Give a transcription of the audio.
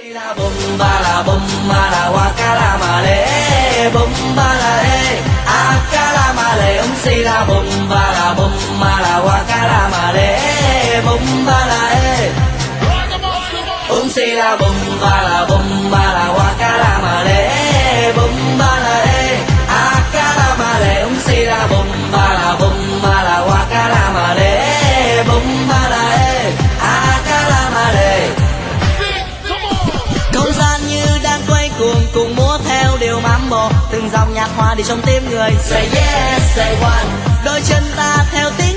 la bum ba la waka la male bum ba la akala male si la bum ba la waka la male bum ba la si la bum ba la waka la male bum ba la akala male si la bum ba la waka la male bum ba la akala male. Không gian như đang quay cuồng cùng múa theo điệu mambo, từng dòng nhạc hoa đi trong tim người. Say yes, say one, đôi chân ta theo tiếng